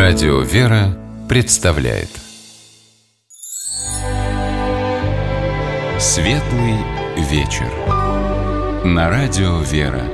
Радио «Вера» представляет Светлый вечер на Радио «Вера».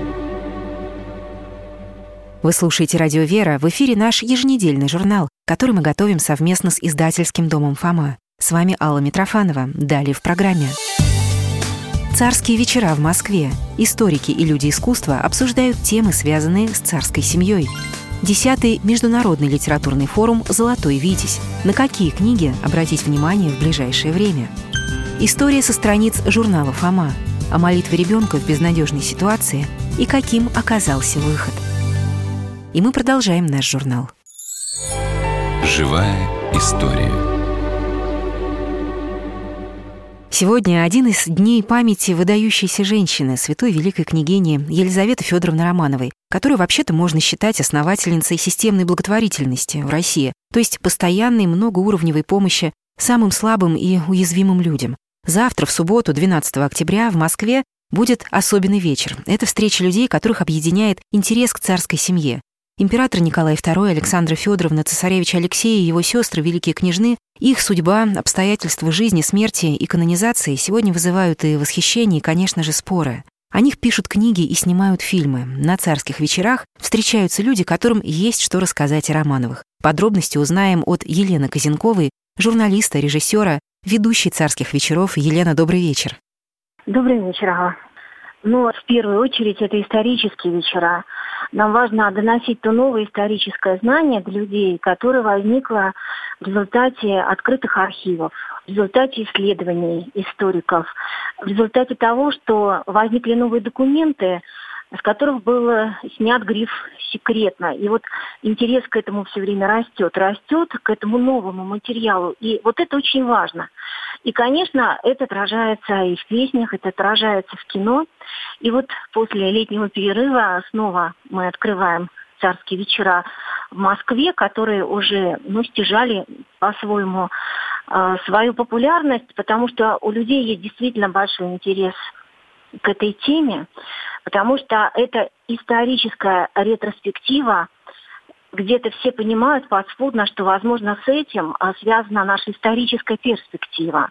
Вы слушаете «Радио «Вера», в эфире наш еженедельный журнал, который мы готовим совместно с издательским домом «Фома». С вами Алла Митрофанова. Далее в программе. Царские вечера в Москве. Историки и люди искусства обсуждают темы, связанные с царской семьей. 10-й международный литературный форум «Золотой Витязь». На какие книги обратить внимание в ближайшее время? История со страниц журнала «Фома». О молитве ребенка в безнадежной ситуации и каким оказался выход. И мы продолжаем наш журнал. Живая история. Сегодня один из дней памяти выдающейся женщины, святой великой княгини Елизаветы Федоровны Романовой, которую вообще-то можно считать основательницей системной благотворительности в России, то есть постоянной многоуровневой помощи самым слабым и уязвимым людям. Завтра, в субботу, 12 октября, в Москве будет особенный вечер. Это встреча людей, которых объединяет интерес к царской семье. Император Николай II, Александра Федоровна, цесаревич Алексей и его сестры, великие княжны, их судьба, обстоятельства жизни, смерти и канонизации сегодня вызывают и восхищение, и, конечно же, споры. О них пишут книги и снимают фильмы. На царских вечерах встречаются люди, которым есть что рассказать о Романовых. Подробности узнаем от Елены Козенковой, журналиста, режиссера, ведущей царских вечеров. Елена, добрый вечер. Добрый вечер, Алла. В первую очередь, это исторические вечера. Нам важно доносить то новое историческое знание для людей, которое возникло в результате открытых архивов, в результате исследований историков, в результате того, что возникли новые документы, с которых был снят гриф «секретно». И интерес к этому все время растет к этому новому материалу. И это очень важно. И, конечно, это отражается и в песнях, это отражается в кино. И после летнего перерыва снова мы открываем царские вечера в Москве, которые уже стяжали по-своему свою популярность, потому что у людей есть действительно большой интерес к этой теме, потому что это историческая ретроспектива. Где-то все понимают подспудно, что, возможно, с этим связана наша историческая перспектива.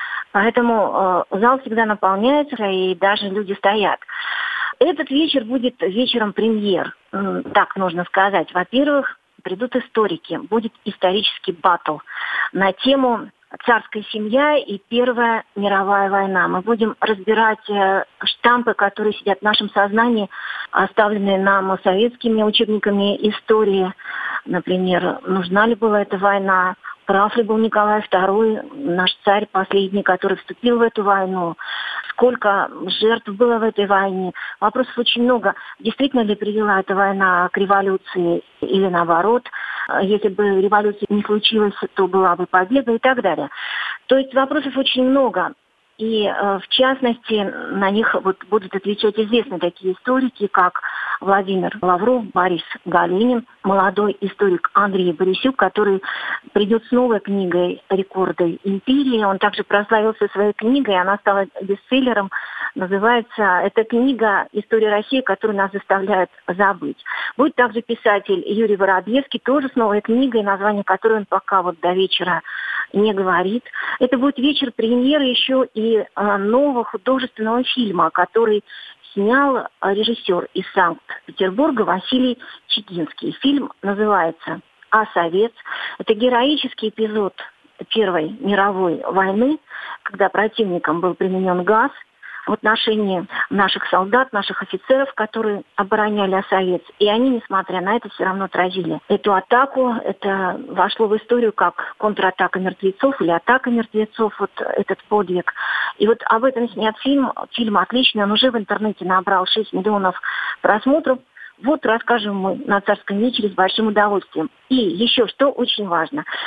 Поэтому зал всегда наполняется, и даже люди стоят. Этот вечер будет вечером премьер, так нужно сказать. Во-первых, придут историки, будет исторический баттл на тему «Царская семья и Первая мировая война». Мы будем разбирать штампы, которые сидят в нашем сознании, оставленные нам советскими учебниками истории. Например, нужна ли была эта война, прав ли был Николай II, наш царь последний, который вступил в эту войну, сколько жертв было в этой войне. Вопросов очень много. Действительно ли привела эта война к революции или наоборот? Если бы революция не случилась, то была бы победа и так далее. То есть вопросов очень много. И, в частности, на них будут отвечать известные такие историки, как Владимир Лавров, Борис Галинин, молодой историк Андрей Борисюк, который придет с новой книгой «Рекорды империи». Он также прославился своей книгой, она стала бестселлером. Называется эта книга «История России, которую нас заставляют забыть». Будет также писатель Юрий Воробьевский, тоже с новой книгой, название которой он пока до вечера не говорит. Это будет вечер премьеры еще и нового художественного фильма, который снял режиссер из Санкт-Петербурга Василий Чигинский. Фильм называется «Осовец». Это героический эпизод Первой мировой войны, когда противником был применен газ в отношении наших солдат, наших офицеров, которые обороняли Осовец. И они, несмотря на это, все равно отразили эту атаку. Это вошло в историю как контратака мертвецов или атака мертвецов, этот подвиг. И об этом снят фильм. Фильм отличный, он уже в интернете набрал 6 миллионов просмотров. Расскажем мы на царском вечере с большим удовольствием. И еще что очень важно.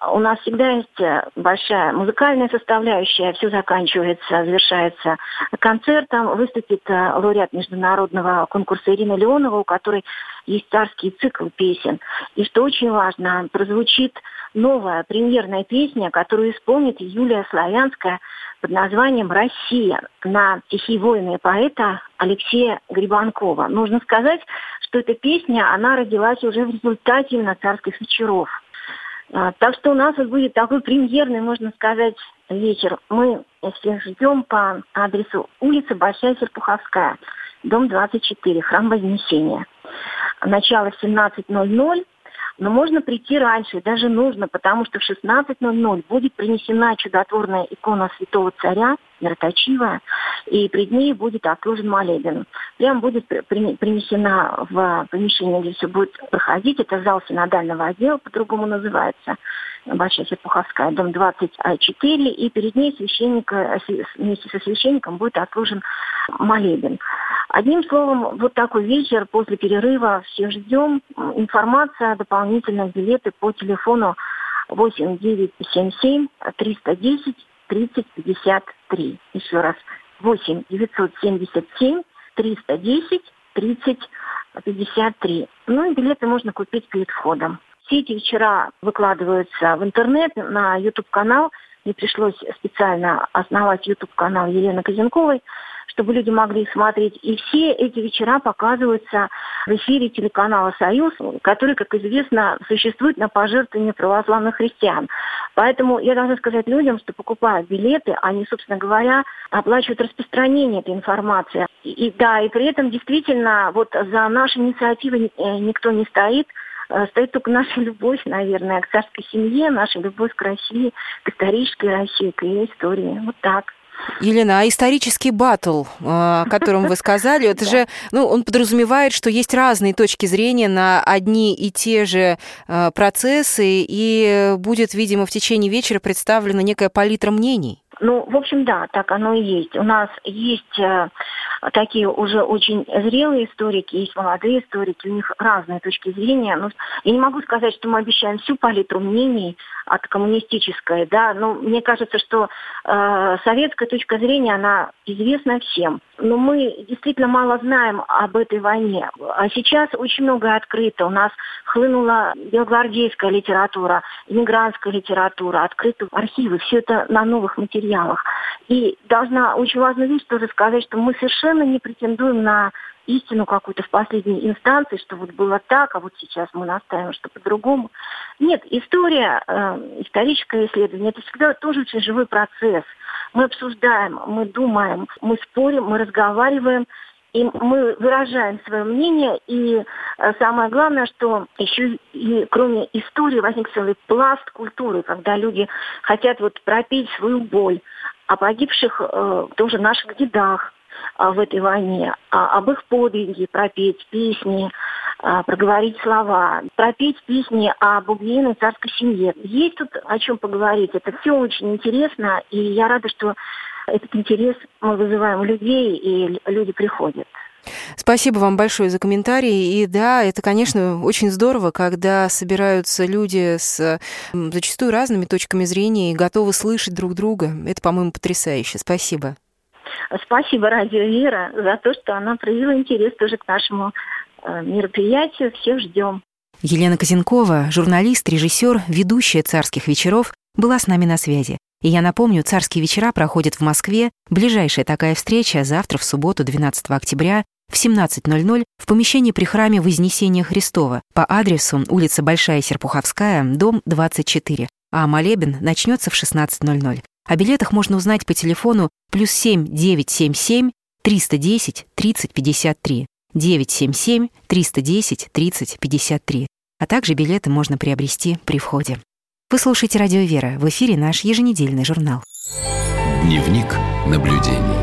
у нас всегда есть большая музыкальная составляющая, все заканчивается, завершается концертом. Выступит лауреат международного конкурса Ирина Леонова, у которой есть царский цикл песен. И что очень важно, прозвучит новая премьерная песня, которую исполнит Юлия Славянская под названием «Россия» на стихи воина и поэта Алексея Гребанкова. Нужно сказать, что эта песня, она родилась уже в результате именно царских вечеров. Так что у нас вот будет такой премьерный, можно сказать, вечер. Мы всех ждем по адресу улица Большая Серпуховская, дом 24, храм Вознесения. Начало в 17:00. Но можно прийти раньше, даже нужно, потому что в 16:00 будет принесена чудотворная икона святого царя, мироточивая, и пред ней будет отложен молебен. Прям будет принесена в помещение, где все будет проходить. Это зал синодального отдела, по-другому называется, Большая Серпуховская, дом 24, и перед ней вместе со священником будет отложен молебен. Одним словом, вот такой вечер после перерыва. Всех ждем. Информация, дополнительные билеты по телефону 8977 310 30 53. Еще раз. 8977 310 30 53. Ну и билеты можно купить перед входом. Все эти вечера выкладываются в интернет, на YouTube-канал. Мне пришлось специально основать YouTube-канал Елены Козенковой, чтобы люди могли их смотреть. И все эти вечера показываются в эфире телеканала «Союз», который, как известно, существует на пожертвования православных христиан. Поэтому я должна сказать людям, что покупают билеты, они, собственно говоря, оплачивают распространение этой информации. И при этом действительно вот за нашей инициативой никто не стоит. Стоит только наша любовь, наверное, к царской семье, наша любовь к России, к исторической России, к ее истории. Вот так. Елена, а исторический баттл, о котором вы сказали, это же, он подразумевает, что есть разные точки зрения на одни и те же процессы, и будет, видимо, в течение вечера представлена некая палитра мнений. В общем, да, так оно и есть. У нас есть такие уже очень зрелые историки, есть молодые историки, у них разные точки зрения. Я не могу сказать, что мы обещаем всю палитру мнений от коммунистической, но мне кажется, что советская точка зрения, она известна всем. Но мы действительно мало знаем об этой войне. А сейчас очень многое открыто. У нас хлынула белогвардейская литература, иммигрантская литература, открыты архивы. Все это на новых материалах. И должна очень важную вещь тоже сказать, что мы совершенно не претендуем на истину какую-то в последней инстанции, что вот было так, а вот сейчас мы настаиваем, что по-другому. Нет, история, историческое исследование, это всегда тоже очень живой процесс. Мы обсуждаем, мы думаем, мы спорим, мы разговариваем, и мы выражаем свое мнение. И самое главное, что еще и кроме истории возник целый пласт культуры, когда люди хотят пропеть свою боль о погибших тоже наших дедах в этой войне, об их подвиге, пропеть песни, проговорить слова, пропеть песни об убиенной царской семье. Есть тут о чем поговорить. Это все очень интересно, и я рада, что этот интерес мы вызываем у людей, и люди приходят. Спасибо вам большое за комментарии. И да, это, конечно, очень здорово, когда собираются люди с зачастую разными точками зрения и готовы слышать друг друга. Это, по-моему, потрясающе. Спасибо. Спасибо Радио Вера за то, что она проявила интерес тоже к нашему мероприятию. Всех ждем. Елена Козенкова, журналист, режиссер, ведущая «Царских вечеров», была с нами на связи. И я напомню, «Царские вечера» проходят в Москве. Ближайшая такая встреча завтра, в субботу, 12 октября, в 17:00 в помещении при храме Вознесения Христова по адресу улица Большая Серпуховская, дом 24. А молебен начнется в 16:00. О билетах можно узнать по телефону +7 977 310 30 53. 977 310 30 53. А также билеты можно приобрести при входе. Вы слушаете «Радио Вера». В эфире наш еженедельный журнал. Дневник наблюдений.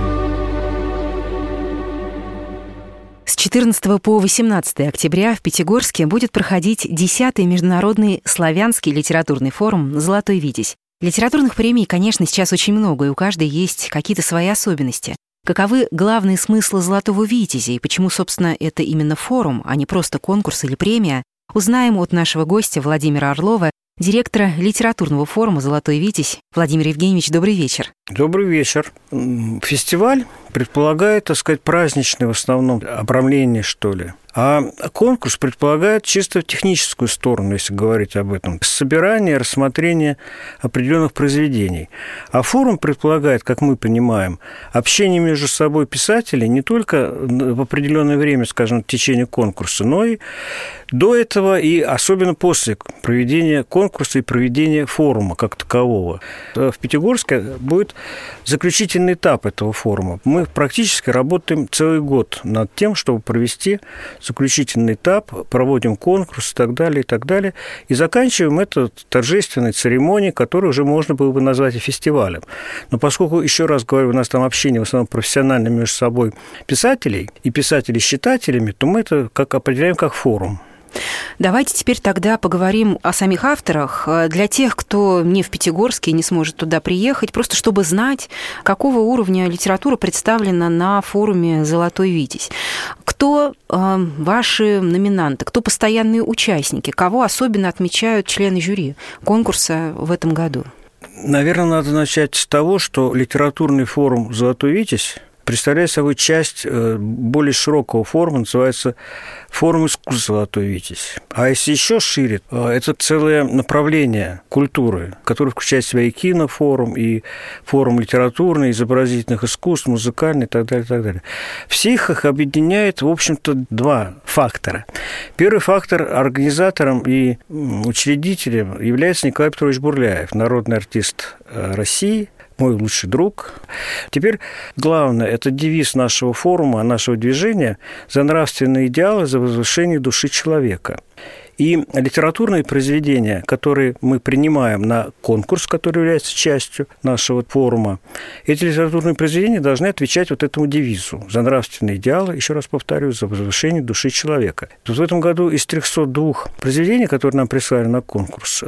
С 14 по 18 октября в Пятигорске будет проходить 10-й международный славянский литературный форум «Золотой Витязь». Литературных премий, конечно, сейчас очень много, и у каждой есть какие-то свои особенности. Каковы главные смыслы «Золотого Витязя» и почему, собственно, это именно форум, а не просто конкурс или премия, узнаем от нашего гостя Владимира Орлова, директора литературного форума «Золотой Витязь». Владимир Евгеньевич, добрый вечер. Добрый вечер. Фестиваль предполагает, так сказать, праздничное в основном обрамление, что ли. А конкурс предполагает чисто техническую сторону, если говорить об этом. Собирание, рассмотрение определенных произведений. А форум предполагает, как мы понимаем, общение между собой писателей не только в определенное время, скажем, в течение конкурса, но и до этого, и особенно после проведения конкурса и проведения форума как такового. В Пятигорске будет заключительный этап этого форума. Мы практически работаем целый год над тем, чтобы провести заключительный этап, проводим конкурс и так далее, и заканчиваем это торжественной церемонией, которую уже можно было бы назвать и фестивалем. Но поскольку, еще раз говорю, у нас там общение в основном профессионально между собой писателей и писателей с читателями, то мы это определяем как форум. Давайте теперь тогда поговорим о самих авторах. Для тех, кто не в Пятигорске и не сможет туда приехать, просто чтобы знать, какого уровня литература представлена на форуме «Золотой Витязь». Кто ваши номинанты, кто постоянные участники, кого особенно отмечают члены жюри конкурса в этом году? Наверное, надо начать с того, что литературный форум «Золотой Витязь» представляет собой часть более широкого форума, называется «Форум искусств «Золотой Витязь». А если еще шире, это целое направление культуры, которое включает в себя и кинофорум, и форум литературный, изобразительных искусств, музыкальный и так далее, и так далее. Всех их объединяет, в общем-то, два фактора. Первый фактор – организатором и учредителем является Николай Петрович Бурляев, народный артист России, мой лучший друг. Теперь главное, это девиз нашего форума, нашего движения «За нравственные идеалы, за возвышение души человека». И литературные произведения, которые мы принимаем на конкурс, который является частью нашего форума, эти литературные произведения должны отвечать вот этому девизу «За нравственные идеалы», еще раз повторю, за возвышение души человека. Тут в этом году из 302 произведений, которые нам прислали на конкурс,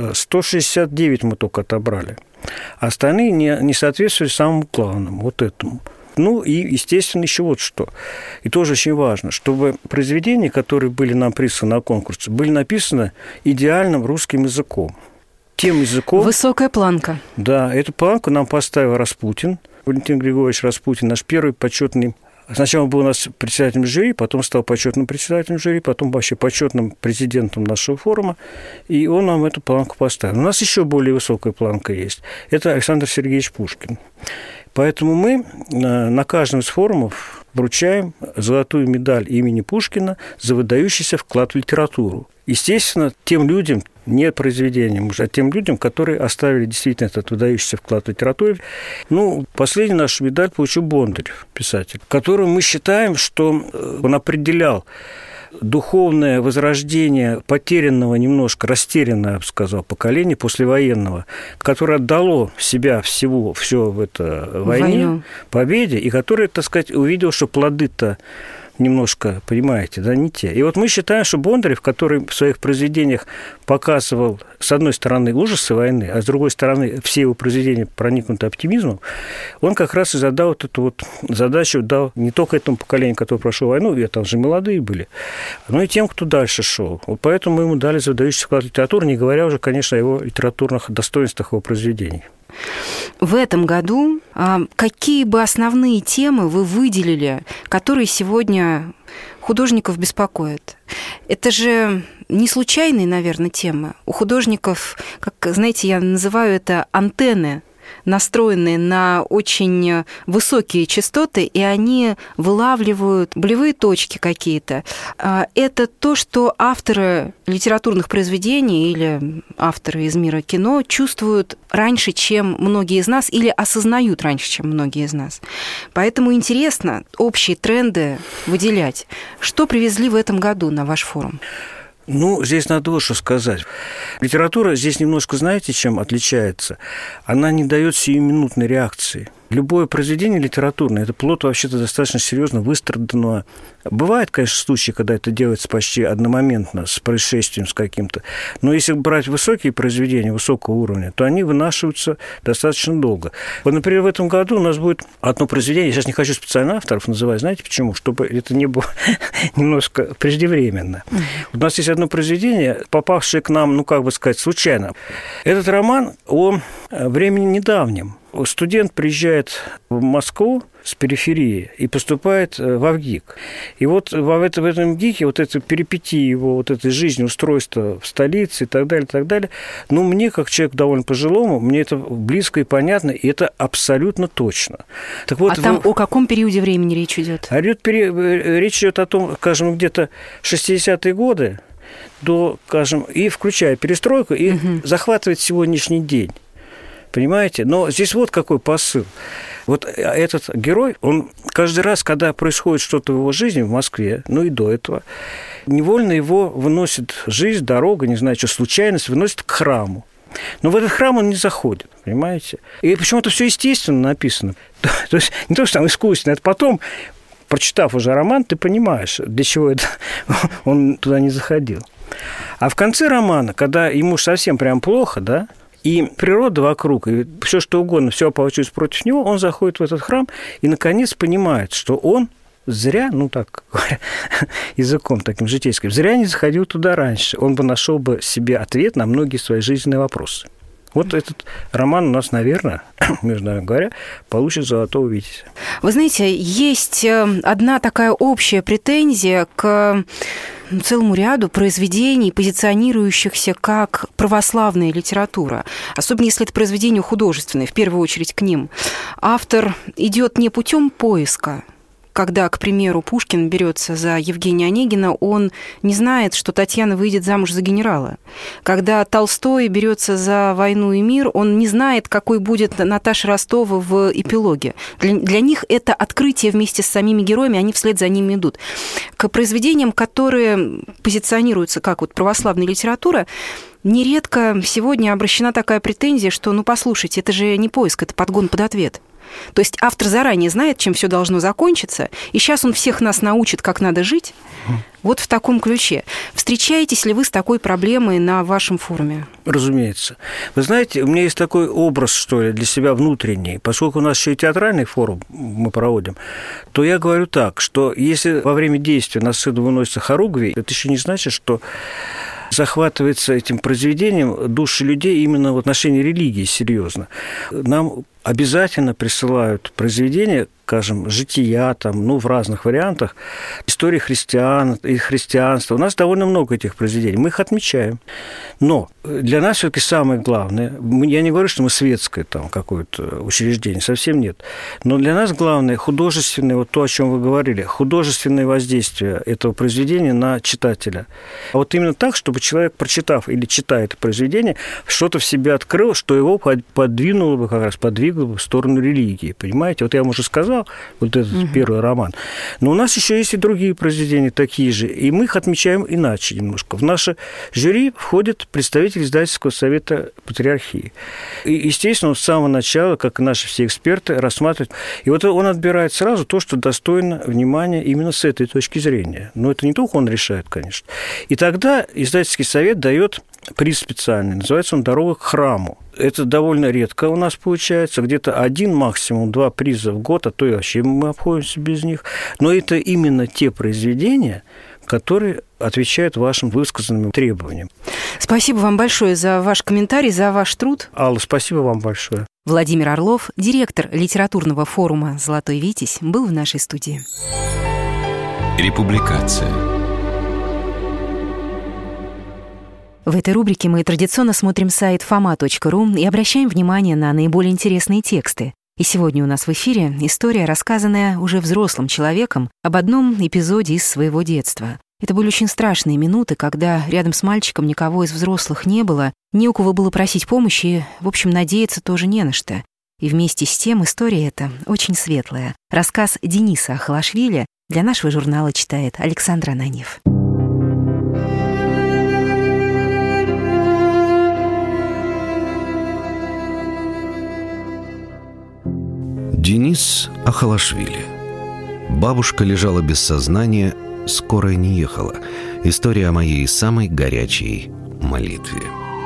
169 мы только отобрали. Остальные не соответствуют самому главному, вот этому. Ну и, естественно, еще вот что. И тоже очень важно, чтобы произведения, которые были нам присланы на конкурс, были написаны идеальным русским языком. Тем языком... Высокая планка. Да, эту планку нам поставил Распутин, Валентин Григорьевич Распутин, наш первый почетный. Сначала он был у нас председателем жюри, потом стал почетным председателем жюри, потом вообще почетным президентом нашего форума, и он нам эту планку поставил. У нас еще более высокая планка есть. Это Александр Сергеевич Пушкин. Поэтому мы на каждом из форумов вручаем золотую медаль имени Пушкина за выдающийся вклад в литературу. Естественно, тем людям, не произведениям уже, а тем людям, которые оставили действительно этот выдающийся вклад в литературу. Последнюю нашу медаль получил Бондарев, писатель, которым мы считаем, что он определял духовное возрождение потерянного, немножко растерянного, я бы сказал, поколения послевоенного, которое отдало себя все в это войне, победе, и которое, так сказать, увидел, что плоды-то немножко, понимаете, да, не те. И вот мы считаем, что Бондарев, который в своих произведениях показывал, с одной стороны, ужасы войны, а с другой стороны, все его произведения проникнуты оптимизмом, он как раз и задал вот эту вот задачу, дал не только этому поколению, которое прошло войну, и там же молодые были, но и тем, кто дальше шел. Вот поэтому мы ему дали за выдающийся вклад в литературу, не говоря уже, конечно, о его литературных достоинствах его произведений. В этом году какие бы основные темы вы выделили, которые сегодня художников беспокоят? Это же не случайные, наверное, темы. У художников, как, знаете, я называю это антенны, настроенные на очень высокие частоты, и они вылавливают болевые точки какие-то. Это то, что авторы литературных произведений или авторы из мира кино чувствуют раньше, чем многие из нас, или осознают раньше, чем многие из нас. Поэтому интересно общие тренды выделять. Что привезли в этом году на ваш форум? Здесь надо вот что сказать. Литература здесь немножко, знаете, чем отличается? Она не дает сиюминутной реакции. Любое произведение литературное – это плод вообще-то достаточно серьезно выстраданного. Бывает, конечно, случаи, когда это делается почти одномоментно, с происшествием с каким-то. Но если брать высокие произведения, высокого уровня, то они вынашиваются достаточно долго. Вот, например, в этом году у нас будет одно произведение, я сейчас не хочу специально авторов называть, знаете почему? Чтобы это не было немножко преждевременно. У нас есть одно произведение, попавшее к нам, ну, как бы сказать, случайно. Этот роман о времени недавнем. Студент приезжает в Москву с периферии и поступает в ВГИК. И вот в этом ГИКе вот это перипетии его, вот этой жизни, устройства в столице и так далее, ну, мне, как человеку довольно пожилому, мне это близко и понятно, и это абсолютно точно. Так вот, там о каком периоде времени речь идет? Речь идет о том, скажем, где-то 60-е годы, до, скажем, и включая перестройку, и захватывает сегодняшний день. Понимаете? Но здесь вот какой посыл. Вот этот герой, он каждый раз, когда происходит что-то в его жизни в Москве, ну и до этого, невольно его выносит жизнь, дорога, не знаю, что, случайность, выносит к храму. Но в этот храм он не заходит, понимаете? И почему-то все естественно написано. То есть не то, что там искусственно, это потом, прочитав уже роман, ты понимаешь, для чего это он туда не заходил. А в конце романа, когда ему совсем прям плохо, да, и природа вокруг, и все что угодно, все получилось против него, он заходит в этот храм и, наконец, понимает, что он зря, ну так говоря, языком таким житейским, зря не заходил туда раньше. Он бы нашел бы себе ответ на многие свои жизненные вопросы. Вот этот роман у нас, наверное, между нами говоря, получит «Золотого витязя». Вы знаете, есть одна такая общая претензия к целому ряду произведений, позиционирующихся как православная литература, особенно если это произведения художественные, в первую очередь к ним. Автор идет не путем поиска. Когда, к примеру, Пушкин берется за Евгения Онегина, он не знает, что Татьяна выйдет замуж за генерала. Когда Толстой берется за «Войну и мир», он не знает, какой будет Наташа Ростова в эпилоге. Для них это открытие вместе с самими героями, они вслед за ними идут. К произведениям, которые позиционируются как вот православная литература, нередко сегодня обращена такая претензия, что, ну, послушайте, это же не поиск, это подгон под ответ. То есть автор заранее знает, чем все должно закончиться, и сейчас он всех нас научит, как надо жить. Вот в таком ключе. Встречаетесь ли вы с такой проблемой на вашем форуме? Разумеется. Вы знаете, у меня есть такой образ, что ли, для себя внутренний. Поскольку у нас еще и театральный форум мы проводим, то я говорю так, что если во время действия на сцену выносится хоругвий, это еще не значит, что захватывается этим произведением души людей именно в отношении религии серьезно. Нам обязательно присылают произведения, скажем, жития, там, ну, в разных вариантах, истории христиан и христианства. У нас довольно много этих произведений, мы их отмечаем. Но для нас все-таки самое главное, я не говорю, что мы светское там какое-то учреждение, совсем нет, но для нас главное художественное, вот то, о чем вы говорили, художественное воздействие этого произведения на читателя. А вот именно так, чтобы человек, прочитав или читая это произведение, что-то в себе открыл, что его подвинуло бы, как раз подвигло бы в сторону религии, понимаете? Вот я вам уже сказал, вот этот первый роман. Но у нас еще есть и другие произведения такие же, и мы их отмечаем иначе немножко. В наше жюри входит представитель издательского совета Патриархии. И, естественно, он с самого начала, как и наши все эксперты, рассматривает. И вот он отбирает сразу то, что достойно внимания именно с этой точки зрения. Но это не только он решает, конечно. И тогда издательский совет дает приз специальный, называется он «Дорога к храму». Это довольно редко у нас получается, где-то 1, максимум 2 приза в год, а то и вообще мы обходимся без них. Но это именно те произведения, которые отвечают вашим высказанным требованиям. Спасибо вам большое за ваш комментарий, за ваш труд. Алла, спасибо вам большое. Владимир Орлов, директор литературного форума «Золотой витязь», был в нашей студии. Републикация. В этой рубрике мы традиционно смотрим сайт foma.ru и обращаем внимание на наиболее интересные тексты. И сегодня у нас в эфире история, рассказанная уже взрослым человеком об одном эпизоде из своего детства. Это были очень страшные минуты, когда рядом с мальчиком никого из взрослых не было, не у кого было просить помощи, и, в общем, надеяться тоже не на что. И вместе с тем история эта очень светлая. Рассказ Дениса Ахалашвили для нашего журнала читает Александр Ананьев. Ахалашвили. Бабушка лежала без сознания, скорая не ехала. История о моей самой горячей молитве.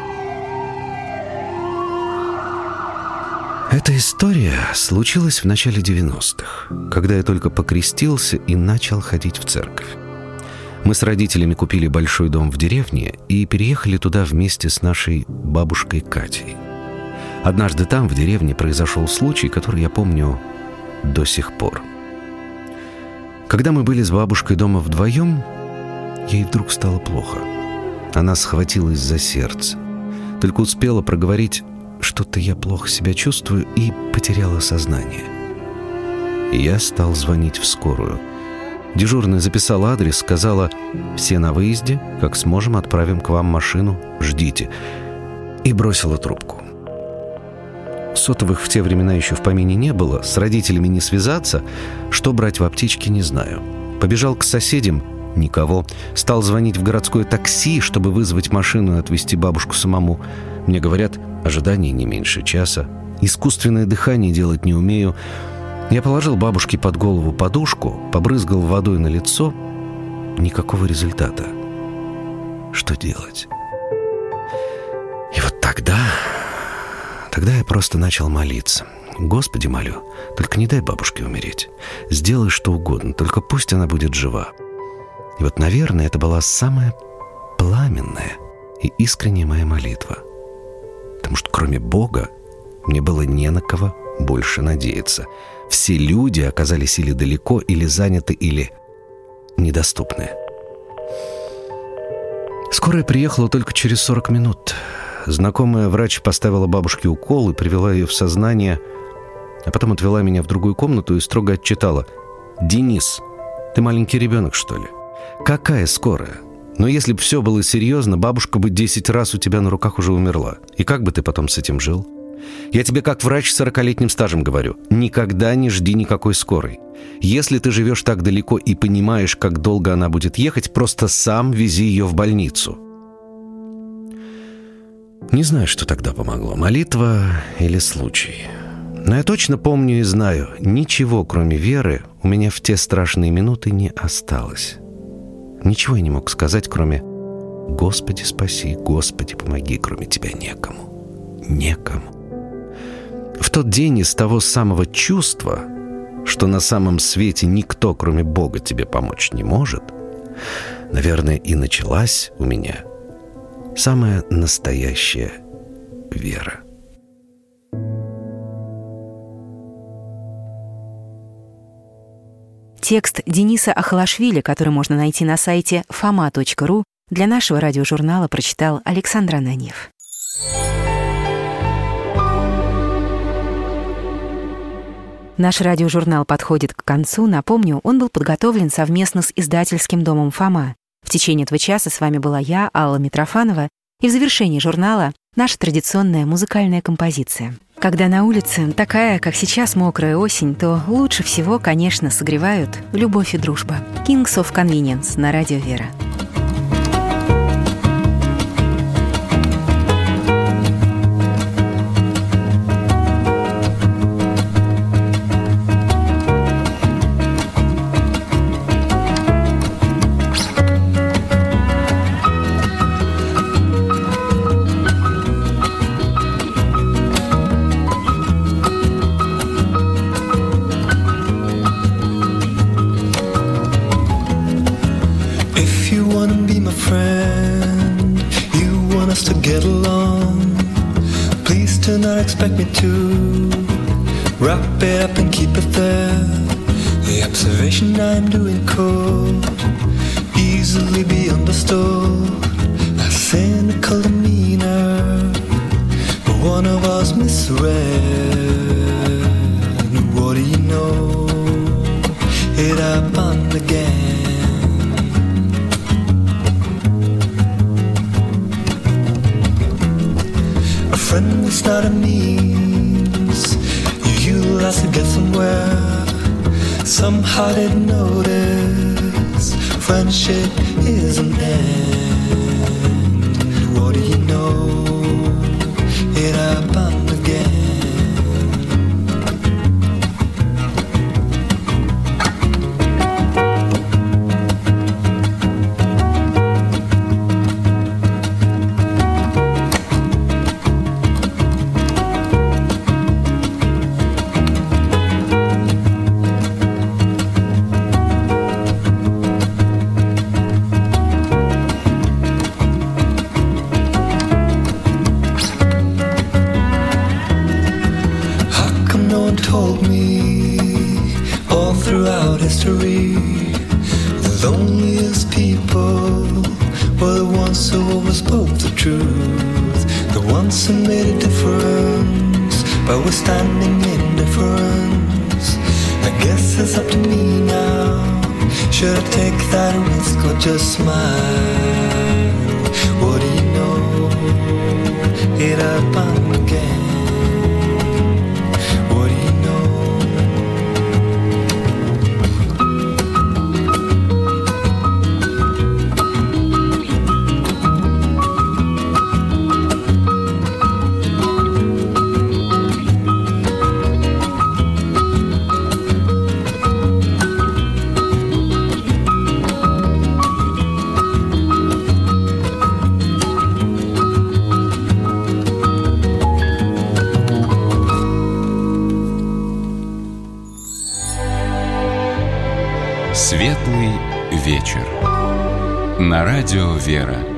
Эта история случилась в начале 90-х, когда я только покрестился и начал ходить в церковь. Мы с родителями купили большой дом в деревне и переехали туда вместе с нашей бабушкой Катей. Однажды там, в деревне, произошел случай, который я помню до сих пор. Когда мы были с бабушкой дома вдвоем, ей вдруг стало плохо. Она схватилась за сердце. Только успела проговорить: «Что-то я плохо себя чувствую», и потеряла сознание. Я стал звонить в скорую. Дежурная записала адрес, сказала: «Все на выезде, как сможем, отправим к вам машину, ждите». И бросила трубку. Сотовых в те времена еще в помине не было, с родителями не связаться, что брать в аптечке, не знаю. Побежал к соседям, никого. Стал звонить в городское такси, чтобы вызвать машину и отвезти бабушку самому. Мне говорят, ожидание не меньше часа. Искусственное дыхание делать не умею. Я положил бабушке под голову подушку, побрызгал водой на лицо. Никакого результата. Что делать? И вот тогда я просто начал молиться. Господи, молю, только не дай бабушке умереть. Сделай что угодно, только пусть она будет жива. И вот, наверное, это была самая пламенная и искренняя моя молитва. Потому что кроме Бога мне было не на кого больше надеяться. Все люди оказались или далеко, или заняты, или недоступны. Скорая приехала только через 40 минут. Знакомая врач поставила бабушке укол и привела ее в сознание, а потом отвела меня в другую комнату и строго отчитала: «Денис, ты маленький ребенок, что ли? Какая скорая? Но если бы все было серьезно, бабушка бы 10 раз у тебя на руках уже умерла. И как бы ты потом с этим жил? Я тебе как врач с 40-летним стажем говорю, никогда не жди никакой скорой. Если ты живешь так далеко и понимаешь, как долго она будет ехать, просто сам вези ее в больницу». Не знаю, что тогда помогло, молитва или случай. Но я точно помню и знаю, ничего, кроме веры, у меня в те страшные минуты не осталось. Ничего я не мог сказать, кроме «Господи, спаси, Господи, помоги», кроме Тебя некому. Некому. В тот день из того самого чувства, что на самом свете никто, кроме Бога, тебе помочь не может, наверное, и началась у меня самая настоящая вера. Текст Дениса Ахалашвили, который можно найти на сайте fama.ru, для нашего радиожурнала прочитал Александр Ананьев. Наш радиожурнал подходит к концу. Напомню, он был подготовлен совместно с издательским домом «Фома». В течение этого часа с вами была я, Алла Митрофанова, и в завершении журнала наша традиционная музыкальная композиция. Когда на улице такая, как сейчас, мокрая осень, то лучше всего, конечно, согревают любовь и дружба. Kings of Convenience на радио Вера. Expect me to wrap it up and keep it there. The observation I'm doing could easily be understood. A cynical demeanor, but one of us misread. What do you know? It happened again. A friend is not a means you utilize to get somewhere. Somehow didn't notice friendship is an end. What do you know? It happened again. or the ones who always spoke the truth, the ones who made a difference by withstanding indifference. I guess it's up to me now. Should I take that risk or just smile? What do you know? Here I am again. What do you know? Светлый вечер. На радио «Вера».